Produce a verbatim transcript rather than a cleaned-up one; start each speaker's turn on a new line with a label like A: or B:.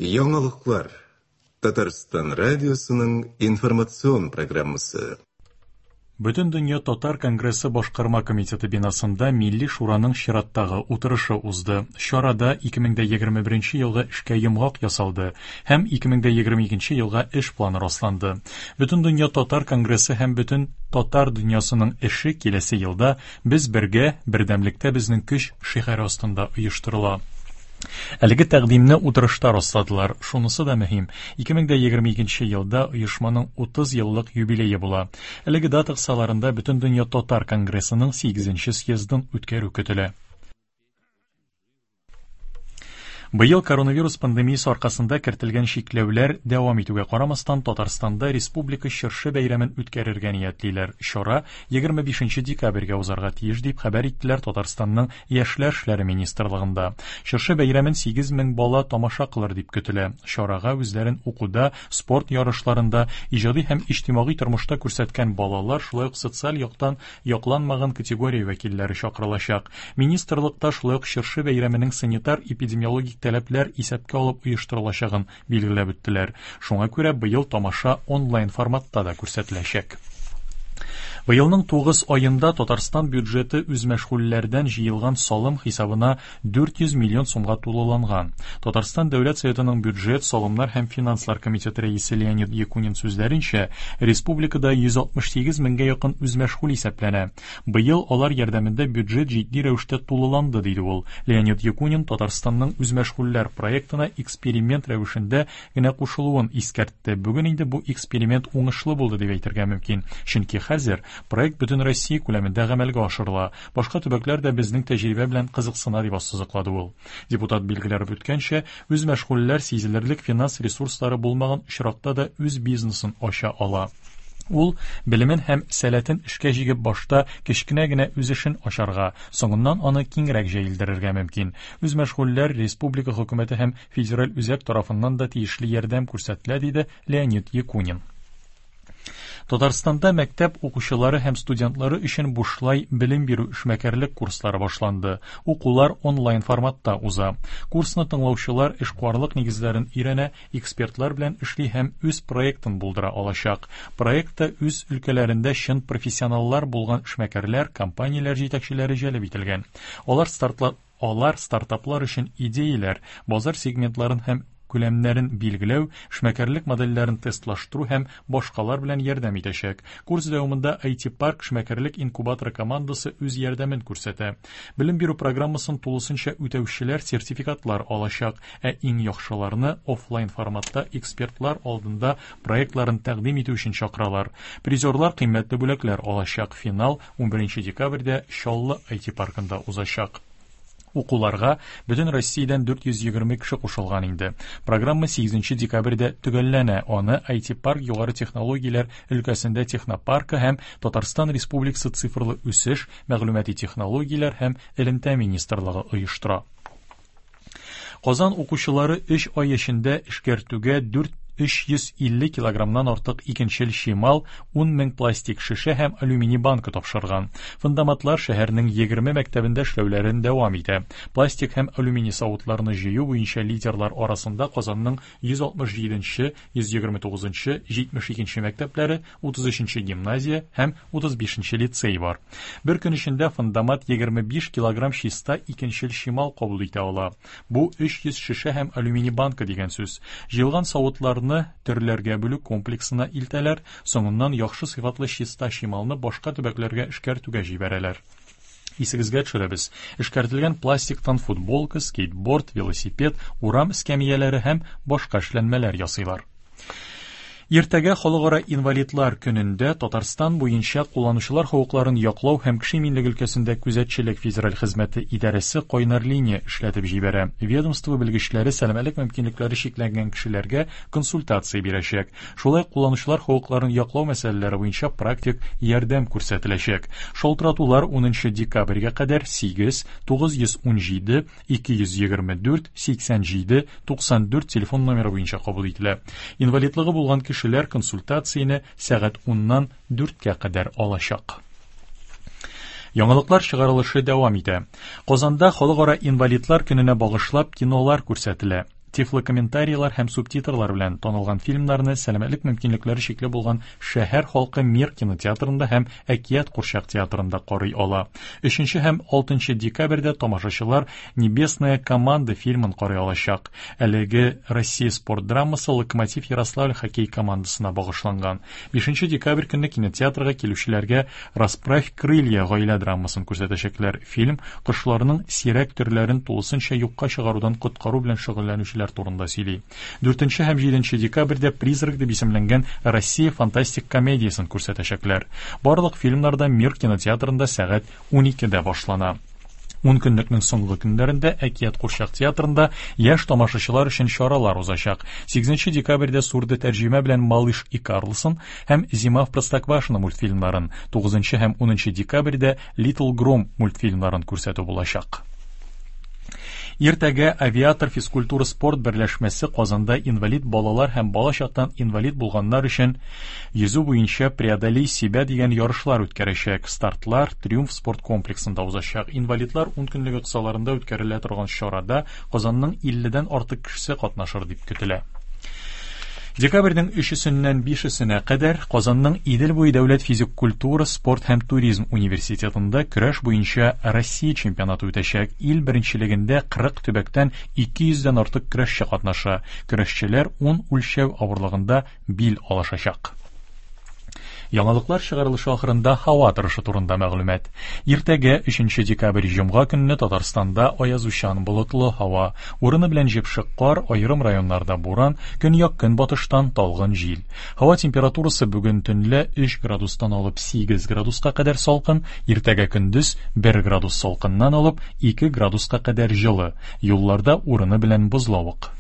A: Яңалыклар. Татарстан радиосының информацион программасы.
B: Бөтен дөнья Татар конгрессы башкарма комитеты бинасында Милли шураның чираттагы утырышы узды. Чарада ике мең егерме беренче елга эшкә йомгак ясалды һәм ике мең егерме икенче елга эш планы расланды. Бөтен дөнья Татар конгрессы һәм бөтен татар дөньясының эше киләсе елда без бергә бердәмлектә безнең көч шиһәре астында оештырыла. Әлеге тәкъдимне утырышта расладылар. Шунысы да мөһим. ике мең егерме икенче елда оешманың утыз еллык юбилее була. Әлеге дата кысаларында Бөтен дөнья Татар конгрессының сигезенче съездын үткәрү көтелә. Быел коронавирус пандемиясы аркасында кертелгән шикләүләр дәвам итүгә карамастан Татарстанда республика чыршы бәйрәмен үткәрергә ниятлиләр. Чара егерме бишенче декабрьгә узарга тиеш дип хәбәр иттеләр Татарстанның Яшьләр эшләре министрлыгында. Чыршы бәйрәмен сигез мең бала тамаша кылыр дип көтелә. Чарага үзләрен укуда, спорт ярышларында, иҗади һәм иҗтимагый тормышта күрсәткән балалар, шулай ук социаль яктан якланмаган категория вәкилләре чакырылачак. Министрлыкта шулай ук чыршы бәйрәменең санитар-эпидемиологик таләпләр исәпкә алып оештырылачагын билгеләп үттеләр. Шуңа күрә быел тамаша онлайн форматта да күрсәтеләчәк. Быелның тугыз айында Татарстан бюджеты үз мәшгульләрдән җыелган салым хисабына дүрт йөз миллион сумга тулыланган. Татарстан Дәүләт Советының бюджет, салымнар һәм финанслар комитеты рәисе Леонид Якунин сүзләренчә, республикада йөз алтмыш сигез меңгә якын үз мәшгуль исәпләнә. Быел алар ярдәмендә бюджет җитди рәвештә тулыланды, диде ул. Леонид Якунин Татарстанның үз мәшгульләр проектына эксперимент рәвешендә генә кушылуын искәртте. Бүген инде бу эксперимент уңышлы булды дип әйтергә мөмкин. Чөнки хәзер проект бөтен Россия күләмендә гамәлгә ашырыла. Башка төбәкләр дә безнең тәҗрибә белән кызыксына дип ассызыклады ул. Депутат билгеләре үткәнчә, үз мәшгульләр сизелерлек финанс ресурслары булмаган очракта да үз бизнесын ача ала. Ул белемен һәм сәләтен эшкә җигеп башта кечкенә генә үз эшен ачарга, соңыннан аны киңрәк җәелдерергә мөмкин. Үз мәшгульләр республика хөкүмәте һәм федераль үзәк тарафыннан да тиешле ярдәм күрсәтелә, диде Леонид Якунин. Татарстанда мәктәп укучылары һәм студентлары өчен бушлай белем бирү эшмәкәрлек курслары башланды. Укулар онлайн форматта уза. Курсны тыңлаучылар эшкуарлык нигезләрен өйрәнә, экспертлар белән эшли һәм үз проектын булдыра алачак. Проектта үз өлкәләрендә чын профессионаллар булган эшмәкәрләр, компанияләр җитәкчеләре җәлеп ителгән. Алар стартлар, алар стартаплар өчен идеяләр, базар сегментларын һәм күләмнәрен билгеләү, эшмәкәрлек модельләрен тестлаштыру һәм башкалар белән ярдәм итәчәк. Курс дәвамында ай ти Парк эшмәкәрлек инкубаторы командасы үз ярдәмен күрсәтә. Белем бирү программасын тулысынча үтәүчеләр сертификатлар алачак, ә иң яхшыларны офлайн форматта экспертлар алдында проектларын тәкъдим итү өчен чакыралар. Призерлар кыйммәтле бүләкләр алачак. Финал унберенче декабрьдә Чаллы ай ти Паркында узачак. Укуларга бөтен Россиядән дүрт йөз егерме кеше кушылган инде. Программа сигезенче декабрьдә төгәлләнә. Аны ай ти Парк югары технологияләр өлкәсендә Технопаркы һәм Татарстан Республикасы цифрлы үсеш, мәгълүмати технологияләр һәм элемтә министрлыгы оештыра. Казан укучылары өч ай эчендә эшкәртүгә дүрт өч йөз илле килограммнан артык икенчел чимал, ун мең пластик шеше һәм алюминий банка тапшырган. Фундamenтлар шәһәрнең егерме мәктәбендә эшләүләрен дәвам итә. Пластик һәм алюминий савытларны җыю буенча лидерлар арасында Казанның йөз алтмыш җиденче, йөз егерме тугызынчы, җитмеш икенче мәктәпләре, утыз өченче гимназия һәм утыз бишенче лицей бар. Бер көн эчендә фундамент егерме биш килограмм чиста икенчел чимал кабул итә ала. Бу өч йөз шеше һәм алюминий банка дигән сүз. Җыелган савытлар төрләргә бүлү комплексына илтәләр, соңыннан яхшы сыйфатлы чиста чималны башка төбәкләргә эшкәртүгә җибәрәләр. Исегезгә төшерәбез. Эшкәртелгән пластиктан футболка, скейтборд, велосипед, урам эскәмияләре һәм башка эшләнмәләр ясыйлар. Иртәгә Халыкара инвалидлар көнендә Татарстан буенча кулланучылар хокукларын яклау һәм кеше иминлеге өлкәсендә күзәтчелек федераль хезмәте идарәсе кайнар линия эшләтеп җибәрә. Ведомство белгечләре сәламәтлек мөмкинлекләре чикләнгән кешеләргә консультация бирәчәк. Шулай кулланучылар хокукларын яклау мәсьәләләре буенча практик ярдәм күрсәтеләчәк. Шалтыратулар унынчы декабрьгә кадәр сигез тугыз йөз ун җиде ике йөз егерме дүрт сиксән җиде туксан дүрт телефон номеры буенча кабул ителә. Инвалидлыгы булган кешеләр консультацияне сәгать уннан дүрткә кадәр алачак. Яңалыклар чыгарылышы дәвам итә. Казанда Халыкара инвалидлар көненә багышлап кинолар күрсәтелә. тифлокомментарийлар һәм субтитрлар белән танылган фильмнарны сәламәтлек мөмкинлекләре шикле булган шәһәр халкы Мир кинотеатрында һәм Әкият курчак театрында карый ала. өченче һәм алтынчы декабрьдә тамашачылар Небесная команда фильмын карый алачак. Әлеге Россия спорт драмасы Локомотив Ярославль хоккей командасына багышланган. бишенче декабрь көнне кинотеатрга килүчеләргә Расправь крылья гаилә драмасын күрсәтәчәкләр. Фильм кошларның сирәк төрләрен тулысынча юкка чыгарудан коткару белән шөгыльләнүчеләр турында сөйли. дүртенче һәм җиденче декабрьдә Призрак дип исемләнгән Россия фантастик комедиясын күрсәтәчәкләр. Барлык фильмнарда Мир кинотеатрында сәгать уникедә башлана. ун көнлекнең соңгы көннәрендә Әкият курчак театрында яшь тамашачылар өчен чаралар узачак. сигезенче декабрьдә сурды тәрҗемә белән Малыш и Карлсон һәм Зима в Простоквашино мультфильмнарын, тугызынчы һәм унынчы декабрьдә Little Grom мультфильмнарын күрсәтү булачак. Иртәгә Авиатор физкультура спорт берләшмәсе Казанда инвалид балалар һәм балачактан инвалид булганнар өчен йөзү буенча Преодолей себя дигән ярышлар үткәрәчәк. Стартлар Триумф спорт комплексында узачак. Инвалидлар ун көнлек кысаларында үткәрелә торган чарада Казанның илледән артык кешесе катнашыр дип көтелә. Декабрьнең өченчесеннән бишенчесенә кадәр Казанның Идел буе дәүләт физик культура, спорт һәм туризм университетында көрәш буенча Россия чемпионаты үтәчәк. Ил беренчелегендә кырык төбәктән ике йөздән артык көрәшче катнаша. Көрәшчеләр ун үлчәү авырлыгында бил алышачак. Яңалыклар чыгарылышы ахырында һава торышы турында мәгълүмат. Иртәгә өченче декабрь җомга көнне Татарстанда аязучан болытлы һава, урыны белән җепшек кар, аерым районнарда буран, көньяк көнбатыштан талгын җил. Һава температурасы бүген төнлә өч градустан алып сигез градуска кадәр салкын, иртәгә көндез бер градус салкыннан алып ике градуска кадәр җылы. Юлларда урыны белән бозлавык.